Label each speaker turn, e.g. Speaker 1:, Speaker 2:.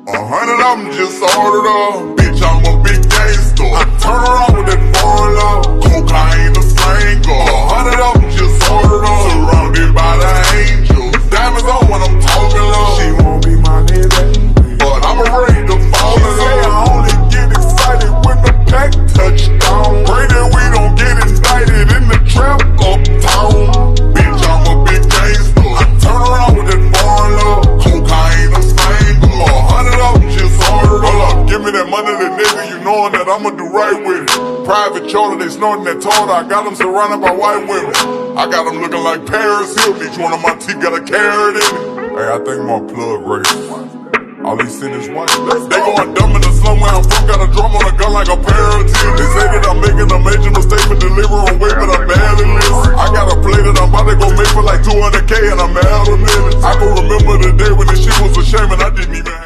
Speaker 1: 100 of them just ordered up. Bitch, I'm a big gangster. I turn around with that foreign love. Cocaine a slinger. 100 of them just ordered up. Surrounded by the angels. Diamonds on when I'm talking love. She won't be my nigga, but I'm afraid to fall in love. She say I only get excited when the pack touchdown. Pray that we don't get indicted in the trap uptown. Bitch, I'm a big gangster. I turn around with that foreign love. Cocaine a slinger. 100 of them just ordered up. Hold up, give me that money, that nigga, you knowing that I'ma do right with it. Private charter, they snorting that tartar. I got them surrounded by white women. I got them looking like Paris Hilton. Each one of my teeth got a carrot in it. Hey, I think my plug racist. All he seen is white. They going dumb in the slum where I'm from. Got a drum on a gun like a pair of teeth. They say that I'm making a major mistake for delivering weight, but I'm barely listen. I got a play that I'm about to go make for like 200K and I'm out of minutes. I can remember the day when this shit was a shame and I didn't even